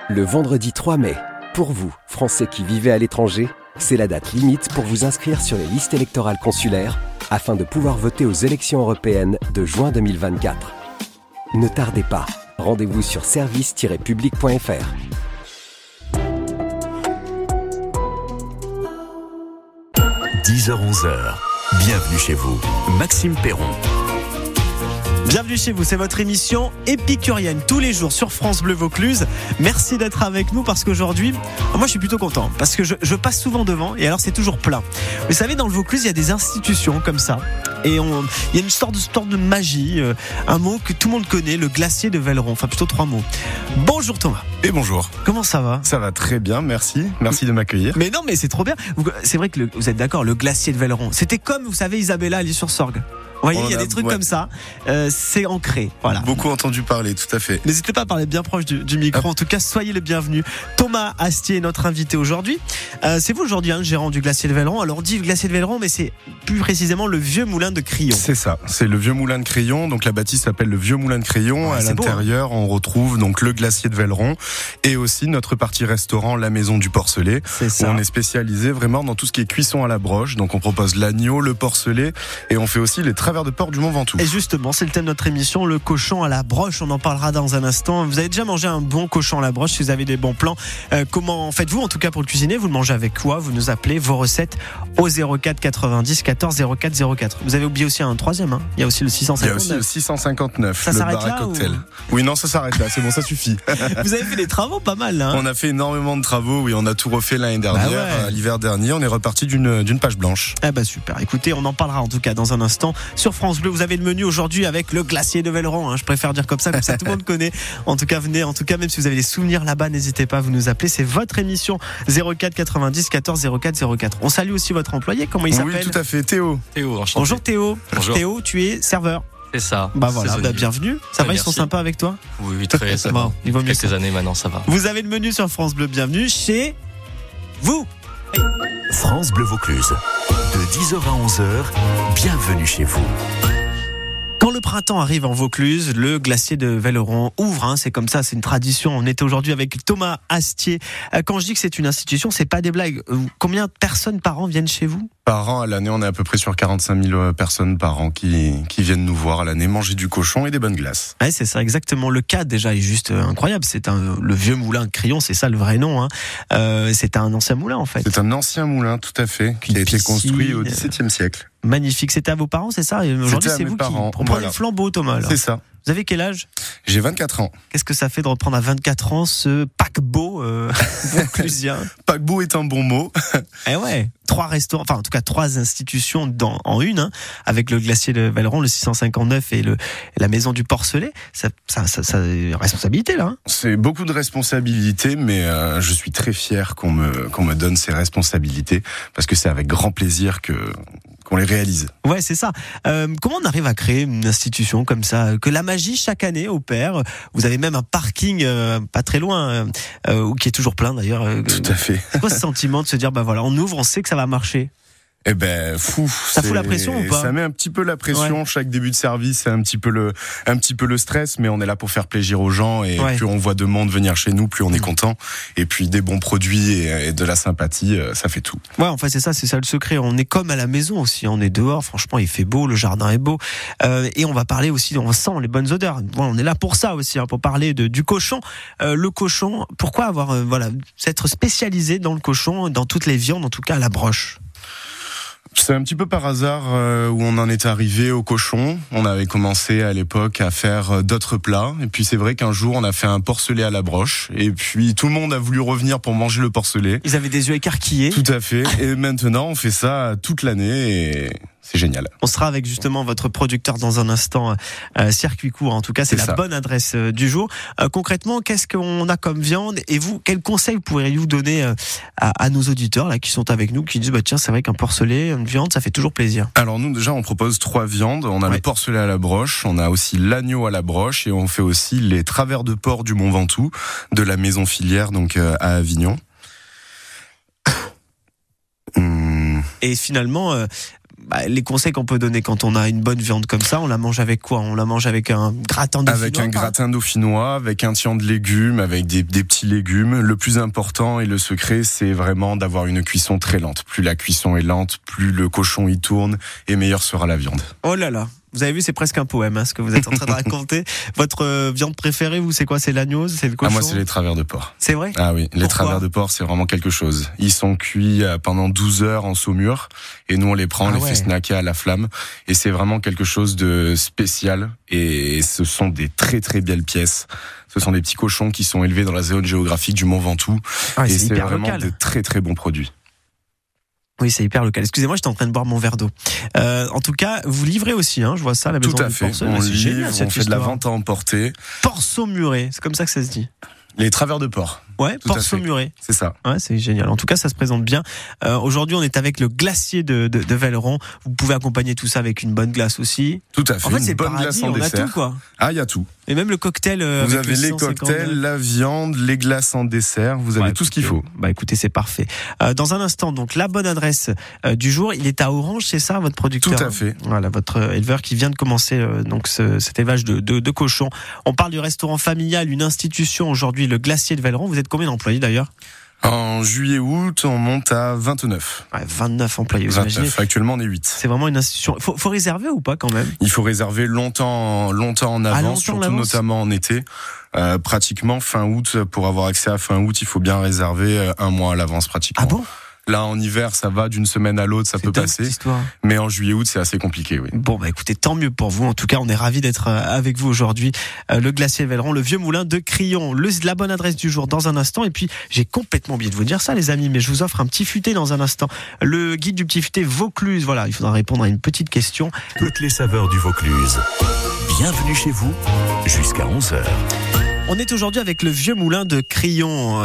Le vendredi 3 mai, pour vous, Français qui vivez à l'étranger, c'est la date limite pour vous inscrire sur les listes électorales consulaires afin de pouvoir voter aux élections européennes de juin 2024. Ne tardez pas, rendez-vous sur service-public.fr. – 10h-11h, bienvenue chez vous, Maxime Perron. Bienvenue chez vous, c'est votre émission épicurienne tous les jours sur France Bleu Vaucluse. Merci d'être avec nous parce qu'aujourd'hui, moi je suis plutôt content parce que je passe souvent devant et alors c'est toujours plein. Vous savez, dans le Vaucluse, il y a des institutions comme ça et il y a une sorte de magie, un mot que tout le monde connaît, le glacier de Velleron, enfin plutôt 3 mots. Bonjour Thomas. Et bonjour. Comment ça va ? Ça va très bien, merci de m'accueillir. Mais non, mais c'est trop bien. C'est vrai que vous êtes d'accord, le glacier de Velleron, c'était comme, vous savez, Isabella, elle est sur Sorgue. Vous voyez, il y a des trucs comme ça, c'est ancré. Voilà. Beaucoup entendu parler, tout à fait. N'hésitez pas à parler bien proche du micro. En tout cas, soyez les bienvenus. Thomas Astier est notre invité aujourd'hui. C'est vous aujourd'hui, le gérant du glacier de Velleron. Alors on dit glacier de Velleron, mais c'est plus précisément le vieux moulin de Crillon. C'est ça, c'est le vieux moulin de Crillon. Donc la bâtisse s'appelle le vieux moulin de Crillon. À l'intérieur, on retrouve donc le glacier de Velleron et aussi notre partie restaurant, la maison du porcelet. C'est ça. Où on est spécialisé vraiment dans tout ce qui est cuisson à la broche. Donc on propose l'agneau, le porcelet et on fait aussi les travers de porc du Mont Ventoux. Et justement, c'est le thème de notre émission, le cochon à la broche. On en parlera dans un instant. Vous avez déjà mangé un bon cochon à la broche si vous avez des bons plans. Comment faites-vous, en tout cas pour le cuisiner ? Vous le mangez avec quoi ? Vous nous appelez vos recettes au 04 90 14 04 04. Vous avez oublié aussi un troisième, hein ? Il y a aussi le 659. Il y a aussi le 659, ça le s'arrête bar à là, cocktail. ou... Oui, non, ça s'arrête là, c'est bon, ça suffit. Vous avez fait des travaux pas mal là, hein ? On a fait énormément de travaux, oui, on a tout refait l'année dernière, l'hiver dernier, on est reparti d'une page blanche. Eh ben super, écoutez, on en parlera en tout cas dans un instant sur France Bleu. Vous avez le menu aujourd'hui avec le glacier de Velleron, je préfère dire comme ça tout le monde connaît. En tout cas, venez, même si vous avez des souvenirs là-bas, n'hésitez pas à vous nous appeler, c'est votre émission 04 90 14 04 04. On salue aussi votre employé, comment il s'appelle ? Oui, tout à fait, Théo. Théo, enchanté. Bonjour Théo. Bonjour. Théo, tu es serveur. C'est ça. Bah voilà, bienvenue. Ça va, ils sont sympas avec toi ? Oui, très, ça va. Il vaut mieux quelques années maintenant, ça va. Vous avez le menu sur France Bleu, bienvenue chez vous. France Bleu Vaucluse, de 10h à 11h, bienvenue chez vous. Quand le printemps arrive en Vaucluse, le glacier de Velleron ouvre, c'est comme ça, c'est une tradition. On était aujourd'hui avec Thomas Astier. Quand je dis que c'est une institution, c'est pas des blagues. Combien de personnes par an viennent chez vous ? Par an, à l'année, on est à peu près sur 45 000 personnes par an qui viennent nous voir à l'année manger du cochon et des bonnes glaces. Ouais, c'est ça, exactement. Le cadre déjà est juste incroyable. C'est le vieux moulin de Crillon, c'est ça le vrai nom. C'est un ancien moulin en fait. C'est un ancien moulin, tout à fait, qui a été construit au XVIIe siècle. Magnifique. C'était à vos parents, c'est ça ? Et aujourd'hui, c'est vous qui reprenez le flambeau, Thomas. C'est ça. Vous avez quel âge ? J'ai 24 ans. Qu'est-ce que ça fait de reprendre à 24 ans ce paquebot vauclusien ? Paquebot est un bon mot. Eh ouais, 3 restaurants, enfin en tout cas 3 institutions en une, avec le glacier de Velleron, le 659 et la maison du porcelet. Ça responsabilité là. C'est beaucoup de responsabilités, mais je suis très fier qu'on me donne ces responsabilités parce que c'est avec grand plaisir qu'on les réalise. Ouais, c'est ça. Comment on arrive à créer une institution comme ça, que la magie chaque année opère ? Vous avez même un parking pas très loin, qui est toujours plein d'ailleurs. Tout à fait. C'est quoi ce sentiment de se dire, on ouvre, on sait que ça va marcher ? Eh ben, ça fout la pression ou pas ? Ça met un petit peu la pression. Ouais. Chaque début de service, c'est un petit peu le stress, mais on est là pour faire plaisir aux gens et plus on voit de monde venir chez nous, plus on est content. Et puis des bons produits et de la sympathie, ça fait tout. Ouais, en fait c'est ça le secret. On est comme à la maison aussi. On est dehors, franchement, il fait beau, le jardin est beau, et on va parler aussi. On sent les bonnes odeurs. Voilà, on est là pour ça aussi, pour parler du cochon. Le cochon. Pourquoi avoir s'être spécialisé dans le cochon, dans toutes les viandes, en tout cas à la broche ? C'est un petit peu par hasard où on en est arrivé au cochon. On avait commencé à l'époque à faire d'autres plats. Et puis c'est vrai qu'un jour, on a fait un porcelet à la broche. Et puis tout le monde a voulu revenir pour manger le porcelet. Ils avaient des yeux écarquillés. Tout à fait. Et maintenant, on fait ça toute l'année et c'est génial. On sera avec justement votre producteur dans un instant, Circuit Court. En tout cas, c'est la bonne adresse du jour. Concrètement, qu'est-ce qu'on a comme viande ? Et vous, quels conseils pourriez-vous donner à nos auditeurs là qui sont avec nous, qui disent tiens, c'est vrai qu'un porcelet, une viande, ça fait toujours plaisir. Alors nous déjà, on propose 3 viandes. On a le porcelet à la broche, on a aussi l'agneau à la broche et on fait aussi les travers de porc du Mont Ventoux de la maison filière donc à Avignon. Et finalement. les conseils qu'on peut donner quand on a une bonne viande comme ça, on la mange avec quoi ? On la mange avec un gratin dauphinois ? Avec un gratin dauphinois, avec un tian de légumes, avec des petits légumes. Le plus important et le secret, c'est vraiment d'avoir une cuisson très lente. Plus la cuisson est lente, plus le cochon y tourne et meilleure sera la viande. Oh là là, vous avez vu, c'est presque un poème ce que vous êtes en train de raconter. Votre viande préférée, vous, c'est quoi ? C'est l'agneau ? C'est le cochon ? Moi, c'est les travers de porc. C'est vrai ? Ah oui, les travers de porc, c'est vraiment quelque chose. Ils sont cuits pendant 12 heures en saumure et nous, on les prend, on les fait snacker à la flamme et c'est vraiment quelque chose de spécial et ce sont des très très belles pièces. Ce sont des petits cochons qui sont élevés dans la zone géographique du Mont Ventoux et c'est vraiment de très très bons produits. Oui, c'est hyper local. Excusez-moi, j'étais en train de boire mon verre d'eau. En tout cas, vous livrez aussi, je vois ça, la maison du Porcelet. Tout à fait. On livre, on fait de la vente à emporter. Porc saumuré, c'est comme ça que ça se dit. Les travers de porc. Ouais, porc saumuré. C'est ça. Ouais, c'est génial. En tout cas, ça se présente bien. Aujourd'hui, on est avec le glacier de Velleron. Vous pouvez accompagner tout ça avec une bonne glace aussi. Tout à fait. En fait, c'est une bonne glace en dessert. On a tout, quoi. Ah, il y a tout. Et même le cocktail. Vous avez les cocktails, la viande, les glaces en dessert. Vous avez tout ce qu'il faut. Bah, écoutez, c'est parfait. Dans un instant, donc, la bonne adresse du jour. Il est à Orange, c'est ça, votre producteur? Tout à fait. Voilà, votre éleveur qui vient de commencer, donc, cet élevage de cochons. On parle du restaurant familial, une institution aujourd'hui, le glacier de Velleron. Vous êtes combien d'employés d'ailleurs? En juillet-août, on monte à 29. Ouais, 29 employés, vous 29. Imaginez. Actuellement, on est 8. C'est vraiment une institution. Faut réserver ou pas quand même? Il faut réserver longtemps en avance, surtout notamment en été. Pratiquement fin août, pour avoir accès à fin août, il faut bien réserver un mois à l'avance pratiquement. Ah bon? Là, en hiver, ça va d'une semaine à l'autre, ça peut passer. Mais en juillet-août, c'est assez compliqué, oui. Bon, écoutez, tant mieux pour vous. En tout cas, on est ravis d'être avec vous aujourd'hui. Le glacier Velleron, le vieux moulin de Crillon. La bonne adresse du jour dans un instant. Et puis, j'ai complètement oublié de vous dire ça, les amis, mais je vous offre un petit futé dans un instant. Le guide du petit futé Vaucluse. Voilà, il faudra répondre à une petite question. Toutes les saveurs du Vaucluse. Bienvenue chez vous, jusqu'à 11h. On est aujourd'hui avec le vieux moulin de Crillon,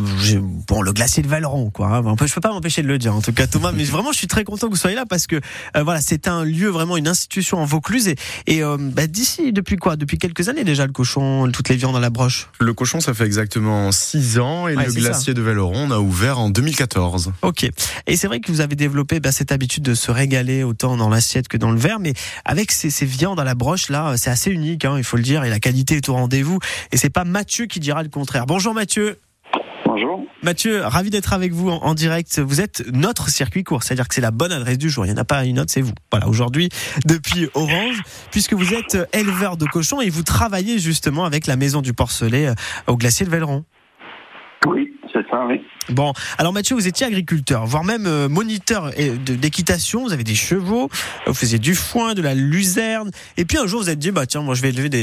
le glacier de Velleron, quoi. Je peux pas m'empêcher de le dire, en tout cas, Thomas. Mais vraiment, je suis très content que vous soyez là parce que c'est un lieu vraiment, une institution en Vaucluse et d'ici depuis quelques années déjà le cochon, toutes les viandes à la broche. Le cochon, ça fait exactement 6 ans et le glacier de Velleron, on a ouvert en 2014. Ok. Et c'est vrai que vous avez développé cette habitude de se régaler autant dans l'assiette que dans le verre, mais avec ces viandes à la broche là, c'est assez unique, il faut le dire, et la qualité est au rendez-vous. Et c'est pas Mathieu qui dira le contraire. Bonjour Mathieu. Bonjour. Mathieu, ravi d'être avec vous en direct. Vous êtes notre circuit court, c'est-à-dire que c'est la bonne adresse du jour. Il n'y en a pas une autre, c'est vous. Voilà, aujourd'hui, depuis Orange, puisque vous êtes éleveur de cochons et vous travaillez justement avec la maison du Porcelet au glacier de Velleron. Oui, c'est ça, oui. Bon, alors Mathieu, vous étiez agriculteur, voire même moniteur d'équitation. Vous avez des chevaux, vous faisiez du foin, de la luzerne. Et puis un jour, vous êtes dit, tiens, moi je vais élever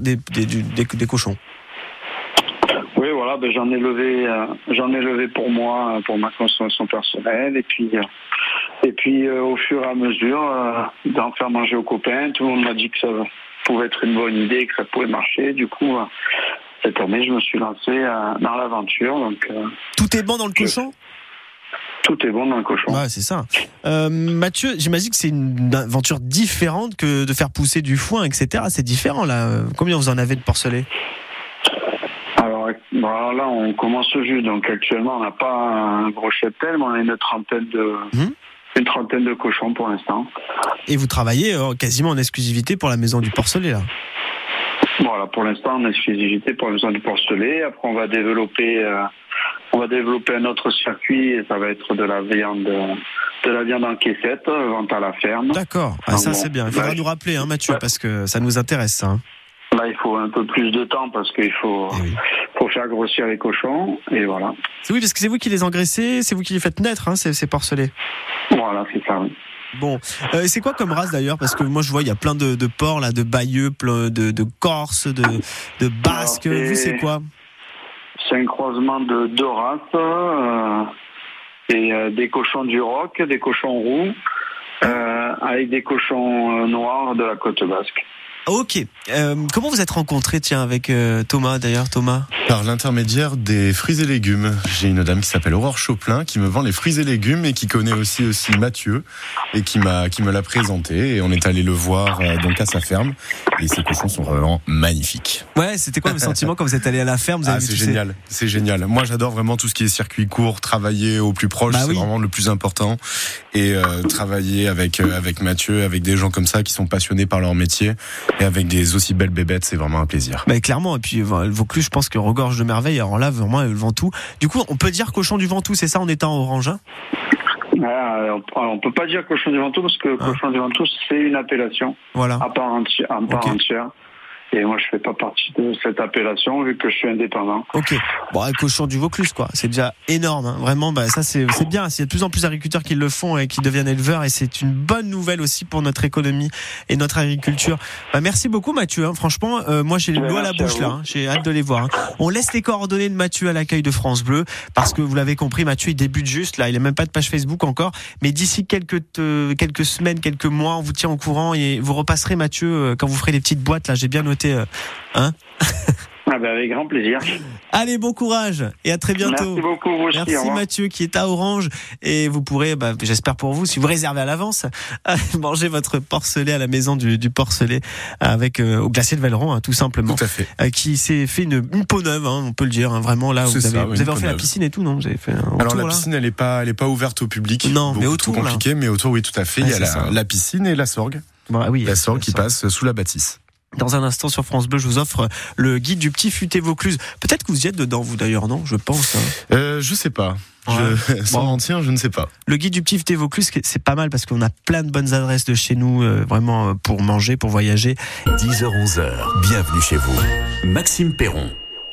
des cochons. Oui, voilà, j'en ai levé pour moi, pour ma consommation personnelle. Et puis au fur et à mesure, d'en faire manger aux copains, tout le monde m'a dit que ça pouvait être une bonne idée, que ça pouvait marcher. Du coup, cette année, je me suis lancé dans l'aventure. Donc, tout est bon dans le cochon ? Tout est bon dans le cochon. Ouais, c'est ça. Mathieu, j'imagine que c'est une aventure différente que de faire pousser du foin, etc. C'est différent, là. Combien vous en avez de porcelets ? Alors là, on commence juste. Donc actuellement, on n'a pas un gros cheptel, mais on a une trentaine de cochons pour l'instant. Et vous travaillez quasiment en exclusivité pour la maison du Porcelet, là ? Voilà, pour l'instant, en exclusivité pour la maison du Porcelet. Après, on va développer un autre circuit et ça va être de la viande en caissette, vente à la ferme. D'accord, ça c'est bien. Il faudra nous rappeler, Mathieu, parce que ça nous intéresse, ça. Là, il faut un peu plus de temps parce qu'il faut faire grossir les cochons et voilà. Oui, parce que c'est vous qui les engraissez, c'est vous qui les faites naître, ces porcelets. Voilà, c'est ça, oui. Bon, c'est quoi comme race d'ailleurs? Parce que moi je vois il y a plein de porcs là, de Bayeux, plein de Corse, de Basque. Vous c'est quoi? C'est un croisement de deux races et des cochons du Roc, des cochons roux, avec des cochons noirs de la côte basque. Ok. Comment vous êtes rencontrés, tiens, avec Thomas, d'ailleurs, Thomas? Par l'intermédiaire des fruits et légumes. J'ai une dame qui s'appelle Aurore Choplin qui me vend les fruits et légumes et qui connaît aussi Mathieu et qui me l'a présenté. Et on est allé le voir donc à sa ferme. Et ses cochons sont vraiment magnifiques. Ouais, c'était quoi le sentiment quand vous êtes allé à la ferme? C'est génial. C'est génial. Moi, j'adore vraiment tout ce qui est circuit court, travailler au plus proche, c'est vraiment le plus important. Et travailler avec Mathieu, avec des gens comme ça qui sont passionnés par leur métier et avec des aussi belles bébêtes, c'est vraiment un plaisir. Bah, clairement. Et puis Vaucluse, je pense que regorge de merveilles. Alors là, vraiment, le Ventoux. Du coup, on peut dire cochon du Ventoux, c'est ça, en étant orange, hein? On peut pas dire cochon du Ventoux parce que cochon du Ventoux, c'est une appellation à part entière. Et moi, je fais pas partie de cette appellation vu que je suis indépendant. Ok. Bon, un cochon du Vaucluse, quoi. C'est déjà énorme, hein. Vraiment. Ça, c'est bien. Il y a de plus en plus d'agriculteurs qui le font et qui deviennent éleveurs, et c'est une bonne nouvelle aussi pour notre économie et notre agriculture. Merci beaucoup, Mathieu. Hein. Franchement, moi, j'ai l'eau à la bouche là. Hein. J'ai hâte de les voir. Hein. On laisse les coordonnées de Mathieu à l'accueil de France Bleu parce que vous l'avez compris, Mathieu, il débute juste là. Il n'a même pas de page Facebook encore. Mais d'ici quelques semaines, quelques mois, on vous tient au courant et vous repasserez, Mathieu, quand vous ferez les petites boîtes là. J'ai bien noté. Hein? Avec grand plaisir. Allez, bon courage et à très bientôt. Merci beaucoup, vous aussi. Merci Mathieu qui est à Orange, et vous pourrez, j'espère pour vous, si vous réservez à l'avance, manger votre porcelet à la maison du porcelet avec au glacier de Velleron, hein, tout simplement. Tout à fait. Qui s'est fait une peau neuve, hein, on peut le dire, hein, vraiment là. Vous avez refait la piscine et tout, non? Vous avez fait un Alors autour, la piscine, elle est pas ouverte au public. Non, mais tout autour, compliqué, mais autour, oui, tout à fait. Il y a la piscine et la sorgue. La sorgue qui passe sous la bâtisse. Dans un instant sur France Bleu, je vous offre le guide du petit futé Vaucluse. Peut-être que vous y êtes dedans, vous d'ailleurs, non? Je pense. Hein. Je sais pas. Sans mentir, je ne sais pas. Le guide du petit futé Vaucluse, c'est pas mal parce qu'on a plein de bonnes adresses de chez nous, vraiment pour manger, pour voyager. 10h-11h, bienvenue chez vous. Maxime Perron.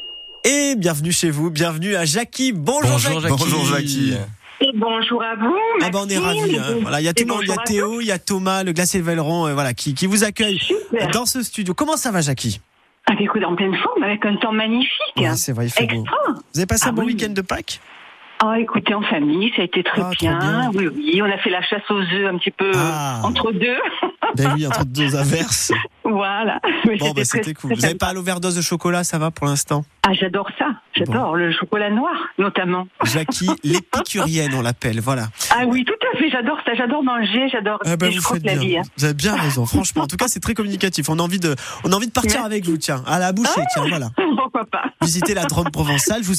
Et bienvenue chez vous, bienvenue à Jackie. Bonjour Jackie. Bonjour Jackie. Et bonjour à vous. On est ravis. Hein. Voilà, il y a tout le monde, il y a Théo, il y a Thomas, le glacier de Velleron, qui vous accueille dans ce studio. Comment ça va, Jackie? Écoute, en pleine forme, avec un temps magnifique. Oui, c'est vrai, il fait beau. Vous avez passé un bon week-end de Pâques? Écoutez, en famille, ça a été très bien. Oui, on a fait la chasse aux œufs un petit peu entre deux. Ben oui, entre deux averses. Voilà. C'était cool. Vous n'avez pas l'overdose de chocolat, ça va pour l'instant? J'adore ça. J'adore le chocolat noir, notamment. Jackie, l'épicurienne, on l'appelle, voilà. Oui, tout à fait, j'adore ça. J'adore manger, j'adore. Vous faites bien. Vie, hein. Vous avez bien raison, franchement. En tout cas, c'est très communicatif. On a envie de partir avec vous, tiens, à la bouchée, tiens, voilà. Pourquoi pas. Visiter la Drôme provençale. Je vous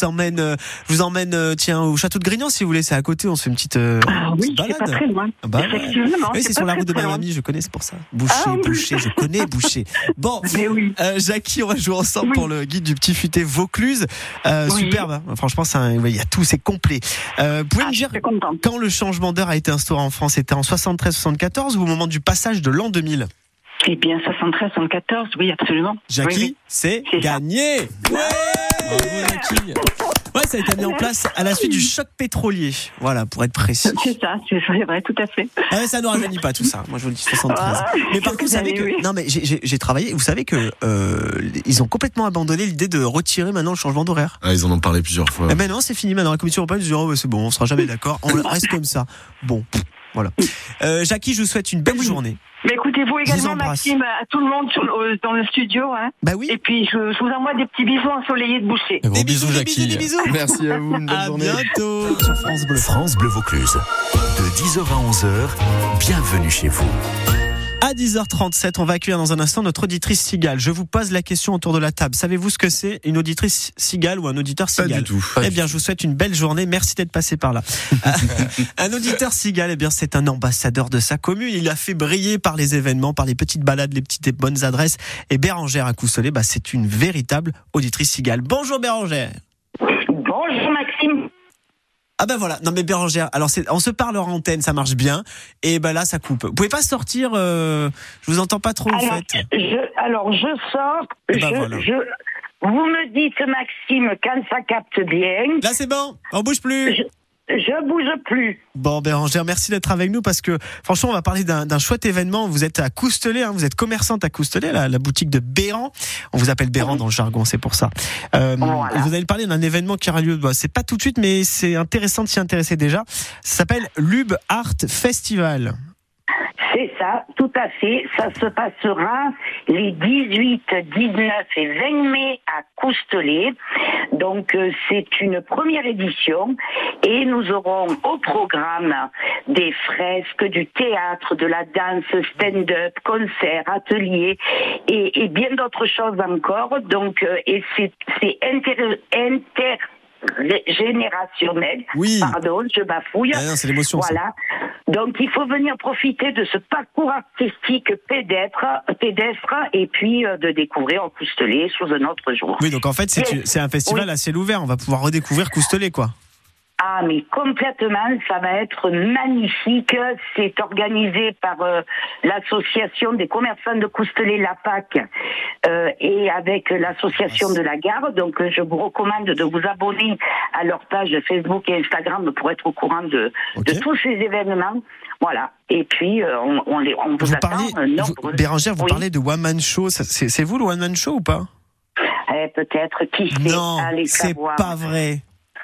emmène, tiens, au château de Grignan, si vous voulez. C'est à côté, on se fait une petite balade. C'est pas très loin. Effectivement. Oui, c'est sur la route de ma mamie, je connais, c'est pour ça. Boucher, je connais Boucher. Bon, Jackie, on va jouer ensemble pour le guide du petit futé Vaucluse. Superbe, hein. Franchement, il y a tout, c'est complet. Vous pouvez me dire quand le changement d'heure a été instauré en France? C'était en 73-74 ou au moment du passage de l'an 2000? Eh bien, 73-74, oui, absolument. Jackie, c'est gagné. Bravo, Jackie. Ça a été mis en place à la suite du choc pétrolier. Voilà, pour être précis. C'est ça, c'est vrai, tout à fait. Ça ne rajeunit pas tout ça. Moi, je vous le dis 73. Mais par contre, vous savez que, non, mais j'ai travaillé. Vous savez que ils ont complètement abandonné l'idée de retirer maintenant le changement d'horaire. Ils en ont parlé plusieurs fois. Mais non, c'est fini maintenant. La Commission européenne dit c'est bon, on sera jamais d'accord. On reste comme ça. Bon, voilà. Jackie, je vous souhaite une belle journée. Mais écoutez-vous également, Maxime, à tout le monde dans le studio. Hein. Oui. Et puis, je vous envoie des petits bisous ensoleillés de Boucher. Des bisous, Jackie. Des bisous. Merci à vous. Une bonne journée. À bientôt sur France Bleu. France Bleu Vaucluse. De 10h à 11h, bienvenue chez vous. À 10h37, on va accueillir dans un instant notre auditrice cigale. Je vous pose la question autour de la table. Savez-vous ce que c'est une auditrice cigale ou un auditeur cigale? Pas du tout. Eh bien, je vous souhaite une belle journée. Merci d'être passé par là. Un auditeur cigale, eh bien, c'est un ambassadeur de sa commune. Il a fait briller par les événements, par les petites balades, les petites et bonnes adresses. Et Bérangère à Cousselet, c'est une véritable auditrice cigale. Bonjour Bérangère. Bonjour Maxime. Voilà. Non mais Bérangère, alors on se parle en antenne, ça marche bien. Et là ça coupe. Vous pouvez pas sortir, je vous entends pas trop en fait. Je sors. Vous me dites Maxime quand ça capte bien. Là c'est bon, on bouge plus. Je bouge plus. Bon Bérangère, merci d'être avec nous parce que franchement on va parler d'un chouette événement. Vous êtes à Coustelet, vous êtes commerçante à Coustelet, la boutique de Béran. On vous appelle Béran dans le jargon, c'est pour ça. Voilà. Vous allez parler d'un événement qui aura lieu, c'est pas tout de suite mais c'est intéressant de s'y intéresser déjà. Ça s'appelle Lube Art Festival. C'est ça, tout à fait. Ça se passera les 18, 19 et 20 mai à Coustelet. Donc, c'est une première édition et nous aurons au programme des fresques, du théâtre, de la danse, stand-up, concerts, ateliers et bien d'autres choses encore. Donc, et c'est générationnel. Oui. Pardon, je bafouille. Ah non, c'est l'émotion. Voilà. Ça. Donc, il faut venir profiter de ce parcours artistique pédestre et puis de découvrir Coustelet sous un autre jour. Oui, donc en fait, c'est un festival à ciel ouvert. On va pouvoir redécouvrir Coustelet, quoi. Ah, mais complètement, ça va être magnifique. C'est organisé par l'association des commerçants de Coustelet-la-Pac et avec l'association de la gare. Donc, je vous recommande de vous abonner à leur page Facebook et Instagram pour être au courant de tous ces événements. Voilà. Et puis, on vous attend. Bérangère, vous parlez de One Man Show. C'est vous le One Man Show ou pas? Peut-être. Qui sait? Non, c'est pas vrai.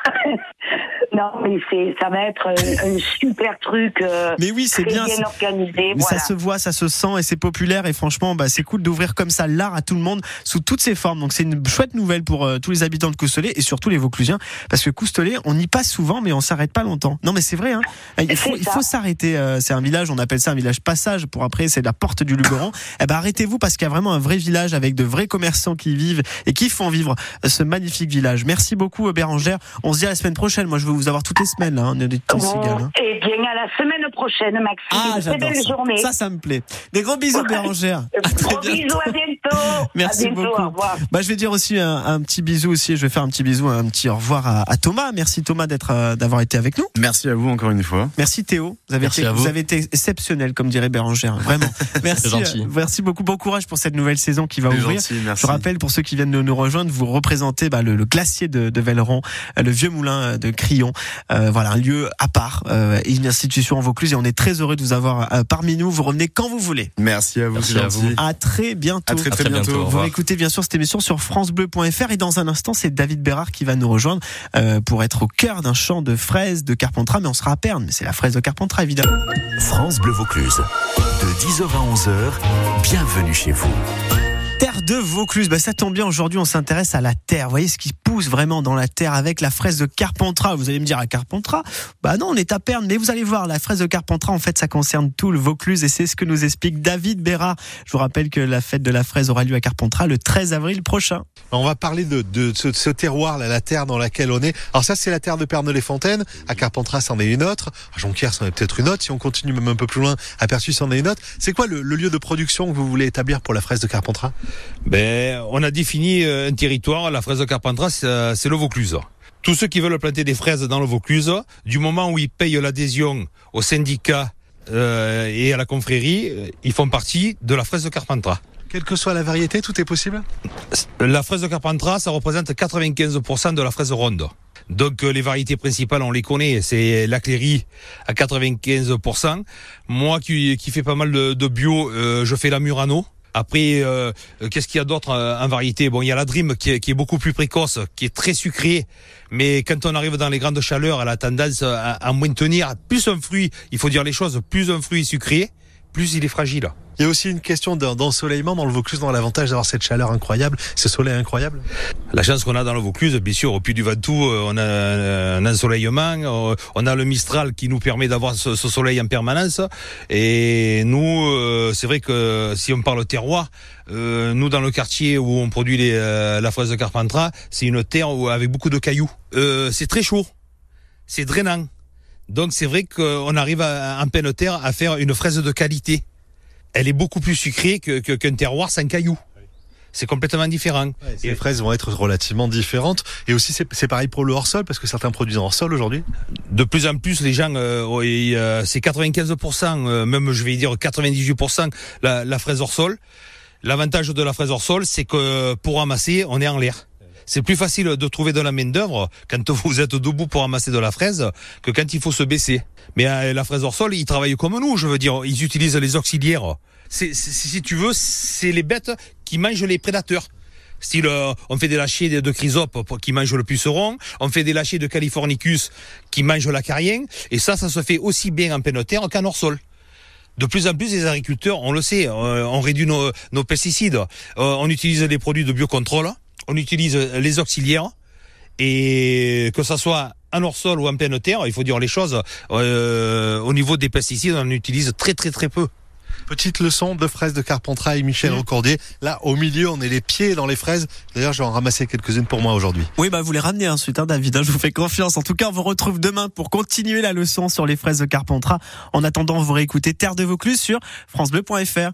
Non, mais ça va être un super truc. Mais oui, c'est bien organisé. Mais voilà. Ça se voit, ça se sent et c'est populaire et franchement, c'est cool d'ouvrir comme ça l'art à tout le monde sous toutes ses formes. Donc c'est une chouette nouvelle pour tous les habitants de Coustelet et surtout les Vauclusiens, parce que Coustelet, on y passe souvent, mais on s'arrête pas longtemps. Non, mais c'est vrai, hein. Il faut s'arrêter. C'est un village, on appelle ça un village passage. Pour après, c'est la porte du Luberon. Arrêtez-vous parce qu'il y a vraiment un vrai village avec de vrais commerçants qui vivent et qui font vivre ce magnifique village. Merci beaucoup, Bérangère. On se dit à la semaine prochaine. Moi, je veux vous avoir toutes les semaines, là. On est des petits cigales. Eh bien, à la semaine prochaine, Maxime. Ah, j'adore ça. Journée. Ça me plaît. Des gros bisous, Bérangère. Gros bisous, à bientôt. Merci beaucoup. Au revoir. Je vais dire aussi un petit bisou aussi. Je vais faire un petit bisou, un petit au revoir à Thomas. Merci Thomas d'avoir été avec nous. Merci à vous encore une fois. Merci Théo. Vous avez été exceptionnel, comme dirait Bérangère. Vraiment. Merci. Gentil. Merci beaucoup. Bon courage pour cette nouvelle saison qui va ouvrir. Gentil, merci. Je rappelle pour ceux qui viennent de nous rejoindre, vous représentez le glacier de Velleron, le vieux moulin de Crillon. Voilà, un lieu à part, une institution en Vaucluse et on est très heureux de vous avoir parmi nous. Vous revenez quand vous voulez. Merci à vous. Merci à vous. À très bientôt. À très bientôt. Vous écoutez bien sûr cette émission sur francebleu.fr et dans un instant c'est David Bérard qui va nous rejoindre pour être au cœur d'un champ de fraises de Carpentras, mais on sera à Pernes, mais c'est la fraise de Carpentras évidemment. France Bleu Vaucluse, de 10h à 11h, bienvenue chez vous. Terre de Vaucluse, ça tombe bien, aujourd'hui on s'intéresse à la terre. Vous voyez ce qui pousse vraiment dans la terre avec la fraise de Carpentras. Vous allez me dire à Carpentras, non, on est à Pernes, mais vous allez voir, la fraise de Carpentras en fait ça concerne tout le Vaucluse et c'est ce que nous explique David Bérard. Je vous rappelle que la fête de la fraise aura lieu à Carpentras le 13 avril prochain. On va parler de ce terroir, là, la terre dans laquelle on est. Alors ça c'est la terre de Pernes-les-Fontaines, à Carpentras c'en est une autre, à Jonquière c'en est peut-être une autre, si on continue même un peu plus loin, à Pertus c'en est une autre. C'est quoi le lieu de production que vous voulez établir pour la fraise de Carpentras? On a défini un territoire, la fraise de Carpentras, c'est le Vaucluse. Tous ceux qui veulent planter des fraises dans le Vaucluse, du moment où ils payent l'adhésion au syndicat et à la confrérie, ils font partie de la fraise de Carpentras. Quelle que soit la variété, tout est possible? La fraise de Carpentras, ça représente 95% de la fraise ronde. Donc les variétés principales, on les connaît, c'est la Cléry à 95%. Moi qui fais pas mal de bio, je fais la Murano. Après, qu'est-ce qu'il y a d'autre en variété? Il y a la Dream qui est beaucoup plus précoce, qui est très sucrée, mais quand on arrive dans les grandes chaleurs, elle a tendance à moins tenir. Plus un fruit, il faut dire les choses, plus un fruit est sucré, plus il est fragile. Il y a aussi une question d'ensoleillement dans le Vaucluse, dans l'avantage d'avoir cette chaleur incroyable, ce soleil incroyable. La chance qu'on a dans le Vaucluse, bien sûr, au Puy du Ventoux, on a un ensoleillement, on a le Mistral qui nous permet d'avoir ce soleil en permanence. Et nous, c'est vrai que si on parle terroir, nous dans le quartier où on produit la fraise de Carpentras, c'est une terre avec beaucoup de cailloux. C'est très chaud, c'est drainant. Donc c'est vrai qu'on arrive en pleine terre à faire une fraise de qualité. Elle est beaucoup plus sucrée qu'un terroir sans cailloux. C'est complètement différent. Ouais, les fraises vont être relativement différentes. Et aussi, c'est pareil pour le hors-sol, parce que certains produisent en hors-sol aujourd'hui. De plus en plus, les gens, c'est 95%, même je vais dire 98%, la fraise hors-sol. L'avantage de la fraise hors-sol, c'est que pour ramasser, on est en l'air. C'est plus facile de trouver de la main-d'œuvre quand vous êtes debout pour ramasser de la fraise que quand il faut se baisser. Mais la fraise hors sol, ils travaillent comme nous, je veux dire, ils utilisent les auxiliaires. Si tu veux, c'est les bêtes qui mangent les prédateurs. Style, on fait des lâchers de chrysope qui mangent le puceron, on fait des lâchers de californicus qui mangent l'acarien, et ça se fait aussi bien en pleine terre qu'en hors sol. de plus en plus les agriculteurs, on le sait, on réduit nos pesticides, on utilise des produits de biocontrôle, on utilise les auxiliaires, et que ça soit en hors-sol ou en pleine terre, il faut dire les choses, au niveau des pesticides, on en utilise très très très peu. Petite leçon de fraises de Carpentras et Michel Recordier. Là, au milieu, on est les pieds dans les fraises. D'ailleurs, je vais en ramasser quelques-unes pour moi aujourd'hui. Oui, vous les ramenez ensuite, David. Je vous fais confiance. En tout cas, on vous retrouve demain pour continuer la leçon sur les fraises de Carpentras. En attendant, vous réécoutez Terre de Vaucluse sur francebleu.fr.